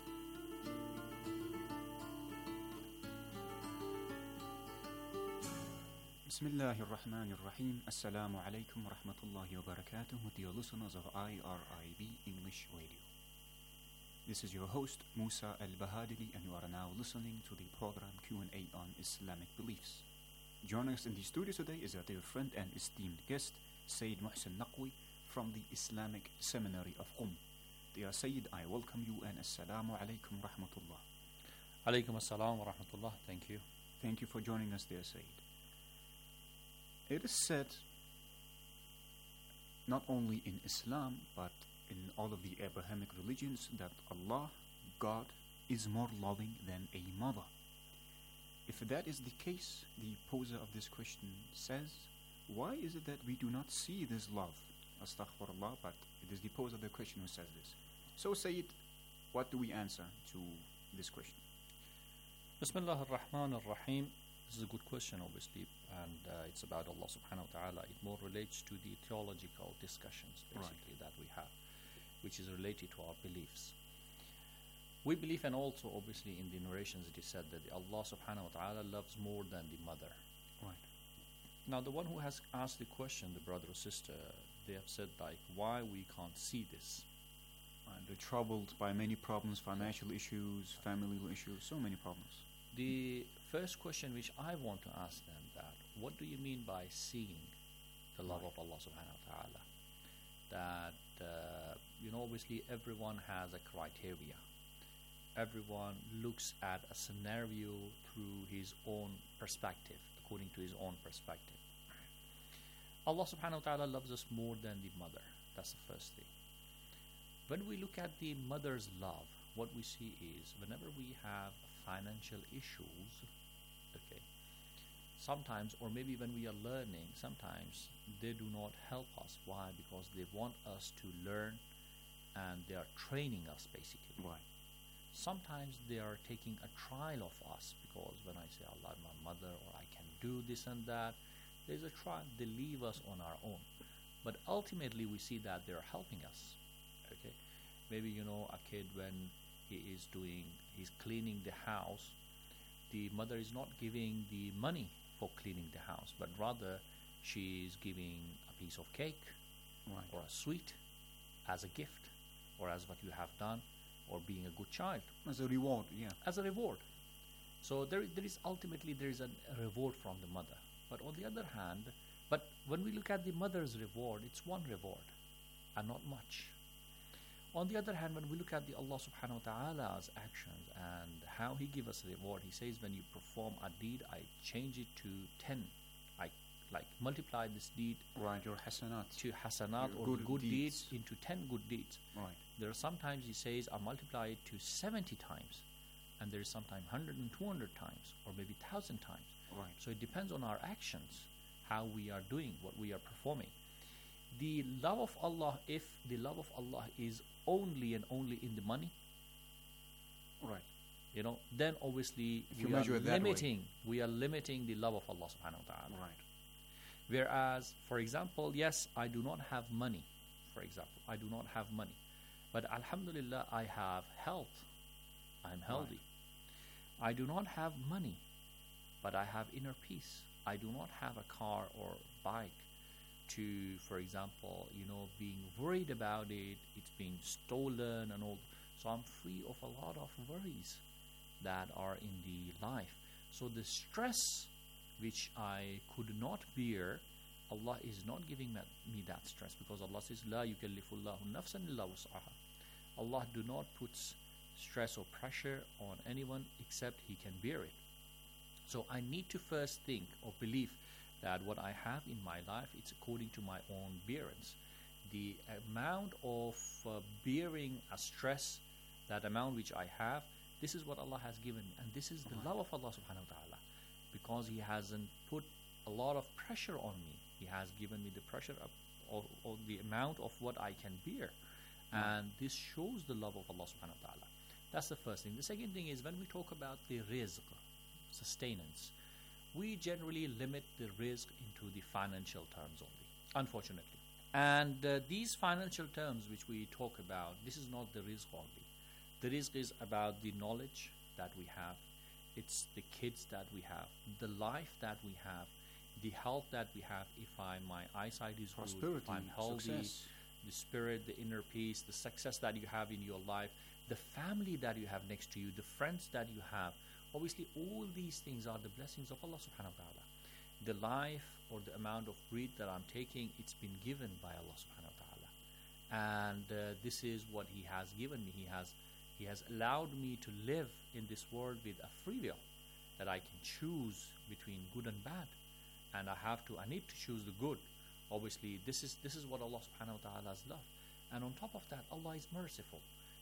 Bismillahir Rahmanir Rahim. Assalamu alaikum wa rahmatullahi wa barakatuh, dear listeners of IRIB English Radio. This is your host, Musa Al-Bahadili, and you are now listening to the program Q&A on Islamic beliefs. Joining us in the studio today is our dear friend and esteemed guest, Sayyid Muhsin Naqwi from the Islamic Seminary of Qum. Dear Sayyid, I welcome you and Assalamu alaikum wa rahmatullah. Alaikum assalam wa rahmatullah. Thank you. Thank you for joining us, dear Sayyid. It is said, not only in Islam, but in all of the Abrahamic religions, that Allah, God, is more loving than a mother. If that is the case, the poser of this question says, why is it that we do not see this love? Astaghfirullah, but it is the poser of the question who says this. So, Sayyid, what do we answer to this question? Bismillah ar-Rahman ar-Rahim. This is a good question, obviously, and it's about Allah subhanahu wa ta'ala. It more relates to the theological discussions, basically, that we have, which is related to our beliefs. We believe, and also, obviously, in the narrations it is said that Allah subhanahu wa ta'ala loves more than the mother. Right. Now, the one who has asked the question, the brother or sister, they have said, like, why we can't see this? They're troubled by many problems, financial issues, family issues, so many problems. The first question which I want to ask them, that what do you mean by seeing the love of Allah subhanahu wa ta'ala? That, obviously everyone has a criteria. Everyone looks at a scenario through his own perspective, according to his own perspective. Allah subhanahu wa ta'ala loves us more than the mother. That's the first thing. When we look at the mother's love, what we see is whenever we have financial issues, okay, sometimes, or maybe when we are learning, sometimes they do not help us. Why? Because they want us to learn and they are training us basically. Right. Sometimes they are taking a trial of us, because when I say Allah, my mother, or I can do this and that, there's a trial. They leave us on our own. But ultimately we see that they're helping us. Okay, maybe a kid, when he's cleaning the house, the mother is not giving the money for cleaning the house, but rather she is giving a piece of cake, right, or a sweet as a gift, or as what you have done, or being a good child. As a reward, yeah. As a reward. So there is a reward from the mother. But on the other hand, but when we look at the mother's reward, it's one reward and not much. On the other hand, when we look at the Allah subhanahu wa ta'ala's actions and how He gives us reward, He says, when you perform a deed, I change it to 10. I multiply this deed, right, your hasanat, to hasanat, or good deeds into 10 good deeds. Right. There are sometimes He says, I multiply it to 70 times, and there is sometimes 100 and 200 times, or maybe 1,000 times. Right. So it depends on our actions, how we are doing, what we are performing. The love of Allah, if the love of Allah is only and only in the money, right, then obviously we are limiting the love of Allah subhanahu wa ta'ala. Right. Whereas, for example, yes, I do not have money. For example, I do not have money, but alhamdulillah, I have health. I'm healthy. Right. I do not have money, but I have inner peace. I do not have a car or bike to, for example, being worried about it, it's being stolen and all. So I'm free of a lot of worries that are in the life. So the stress which I could not bear, Allah is not giving me that stress, because Allah says, La yukallifullahu nafsan illa wus'aha. Allah do not put stress or pressure on anyone except he can bear it. So I need to first think or believe that what I have in my life, it's according to my own bearance. The amount of bearing a stress, that amount which I have, this is what Allah has given me, and this is the love of Allah subhanahu wa ta'ala, because He hasn't put a lot of pressure on me. He has given me the pressure of the amount of what I can bear, and this shows the love of Allah subhanahu wa ta'ala. That's the first thing. The second thing is, when we talk about the rizq, sustenance, we generally limit the rizq into the financial terms only, unfortunately. And these financial terms which we talk about, this is not the rizq only. The rizq is about the knowledge that we have, it's the kids that we have, the life that we have, the health that we have, if my eyesight is good, if I'm healthy, success, the spirit, the inner peace, the success that you have in your life, the family that you have next to you, the friends that you have. Obviously, all these things are the blessings of Allah subhanahu wa ta'ala. The life or the amount of breath that I'm taking, it's been given by Allah subhanahu wa ta'ala. And this is what He has given me. He has allowed me to live in this world with a free will, that I can choose between good and bad. And I need to choose the good. Obviously, this is what Allah subhanahu wa ta'ala has loved. And on top of that, Allah is merciful.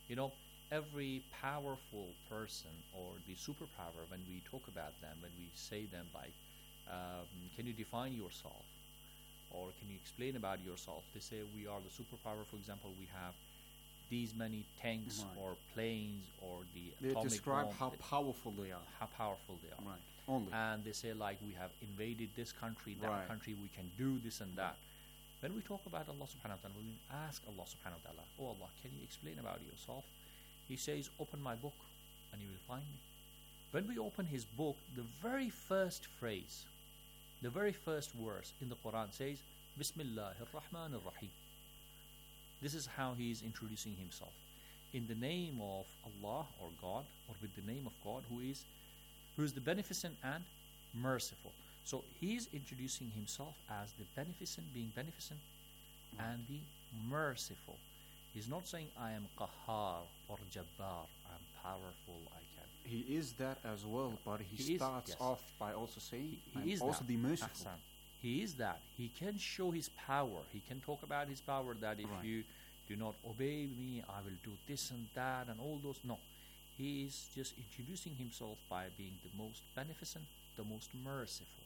Every powerful person or the superpower, when we talk about them, when we say them like, can you define yourself? Or can you explain about yourself? They say we are the superpower. For example, we have these many tanks or planes or the atomic bomb. They describe how powerful they are. How powerful they are. Right. Only. And they say like, we have invaded this country, that country, we can do this and that. When we talk about Allah subhanahu wa ta'ala, we ask Allah subhanahu wa ta'ala, oh Allah, can you explain about yourself? He says, open my book and you will find me. When we open His book, the very first phrase, the very first verse in the Quran says, Bismillahir Rahmanir Rahim. This is how He is introducing Himself. In the name of Allah or God, or with the name of God, who is the beneficent and merciful. So He is introducing Himself as the beneficent, being beneficent, and the merciful. He's not saying I am Qahhar or Jabbar, I'm powerful, I can. He is that as well, but he starts off by also saying, he is also the merciful. He is that. He can show His power. He can talk about His power, that if you do not obey me, I will do this and that and all those. No. He is just introducing Himself by being the most beneficent, the most merciful.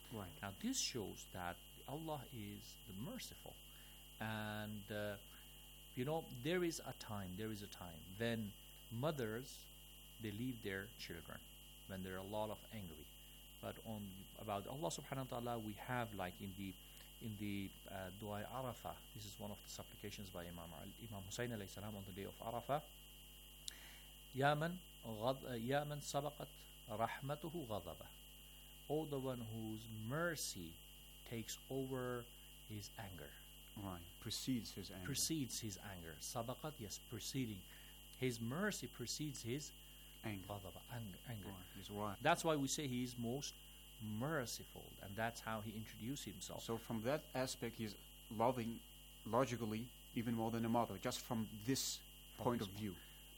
Right. Now this shows that Allah is the merciful, and there is a time when mothers, they leave their children when there are a lot of angry. But about Allah subhanahu wa ta'ala, we have like in the Dua Arafah, this is one of the supplications by Imam Hussein alayhi salam on the day of Arafah. Ya man sabaqat rahmatuhu ghadabah. O the one whose mercy takes over his anger. Right, precedes his anger. Precedes his anger. Sabaqat, yes, preceding. His mercy precedes his anger. Anger. Right, he's right. That's why we say he is most merciful, and that's how he introduced himself. So from that aspect, he's loving logically even more than a mother, just from this point of view.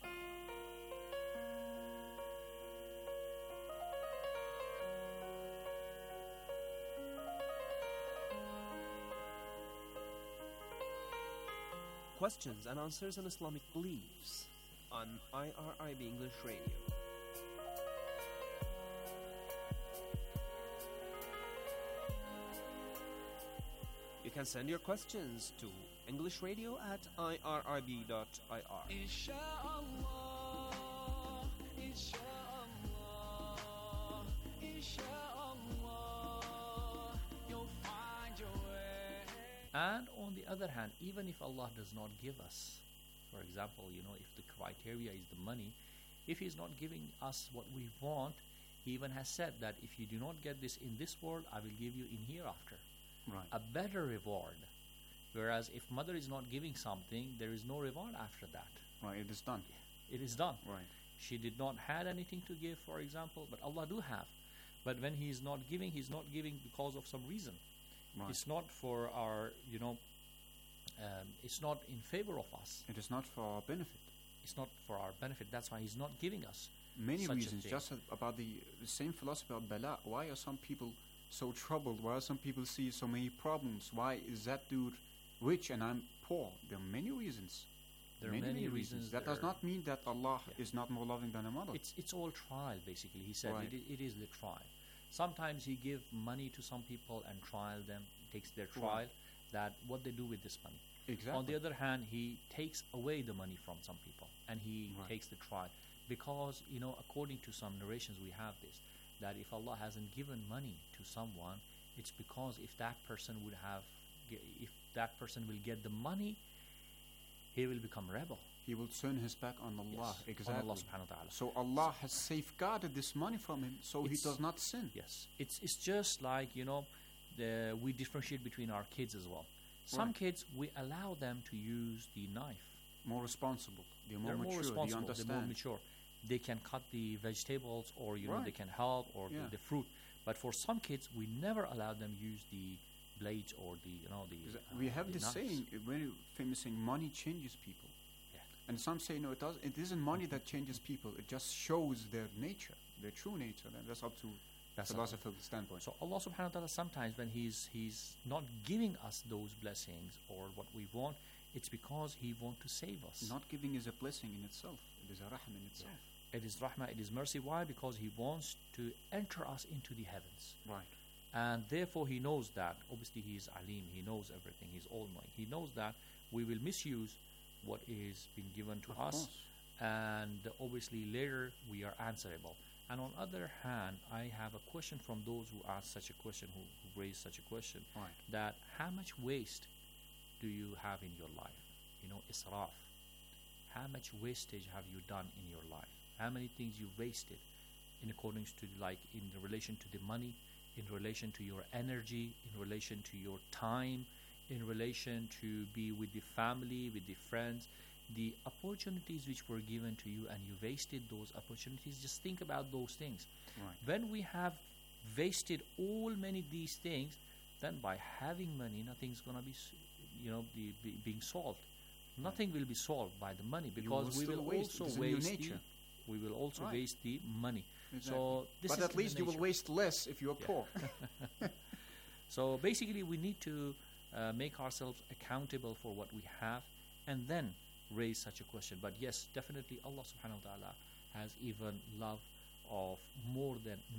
Questions and answers on Islamic beliefs on IRIB English Radio. You can send your questions to englishradio@irib.ir. And on the other hand, even if Allah does not give us, for example, if the criteria is the money, if He's not giving us what we want, He even has said that if you do not get this in this world, I will give you in hereafter. Right. A better reward. Whereas if mother is not giving something, there is no reward after that. Right, it is done. It is done. Right. She did not had anything to give, for example, but Allah do have. But when He is not giving, He's not giving because of some reason. Right. It's not for our, it's not in favor of us. It is not for our benefit. It's not for our benefit. That's why He's not giving us many such reasons. A thing. Just about the same philosophy of Bala. Why are some people so troubled? Why are some people see so many problems? Why is that dude rich and I'm poor? There are many reasons. There are many reasons. That does not mean that Allah is not more loving than a mother. It's all trial, basically. He said right. it is the trial. Sometimes He give money to some people and trial them, takes their trial, right. that what they do with this money. Exactly. On the other hand, He takes away the money from some people, and He right. takes the trial. Because, according to some narrations we have this, that if Allah hasn't given money to someone, it's because if that person will get the money, he will become rebel. He will turn his back on Allah. Yes, exactly. on Allah subhanahu wa ta'ala. So Allah has safeguarded this money from him, so he does not sin. Yes. It's just like, we differentiate between our kids as well. Some right. kids, we allow them to use the knife. More responsible. They're more mature. More responsible. They understand. They're more mature. They can cut the vegetables, or right. they can help, or yeah. the fruit. But for some kids, we never allow them use the blades or we have this knives. saying, a very famous saying, money changes people. Yeah. And some say, no, it isn't money that changes people. It just shows their nature, their true nature. And that's up to philosophical standpoint. So Allah subhanahu wa ta'ala, sometimes when He's not giving us those blessings or what we want, it's because He wants to save us. Not giving is a blessing in itself. It is a rahmah in itself. Yeah. It is rahmah, it is mercy. Why? Because He wants to enter us into the heavens. Right. And therefore He knows that. Obviously He is alim. He knows everything. He's all-knowing. He knows that we will misuse what is being given to us. Course. And obviously later we are answerable. And on the other hand, I have a question from those who ask such a question, who raise such a question, right. that how much waste do you have in your life? Israf. How much wastage have you done in your life? How many things you wasted in accordance to, in relation to the money, in relation to your energy, in relation to your time, in relation to be with the family, with the friends, the opportunities which were given to you and you wasted those opportunities. Just think about those things. Right. When we have wasted all many these things, then by having money, nothing's going to be, being solved. Nothing will be solved by the money, because we will also waste the money. Exactly. So this but is at least you will waste less if you are poor. So basically, we need to make ourselves accountable for what we have, and then raise such a question. But yes, definitely Allah subhanahu wa ta'ala has even love of more than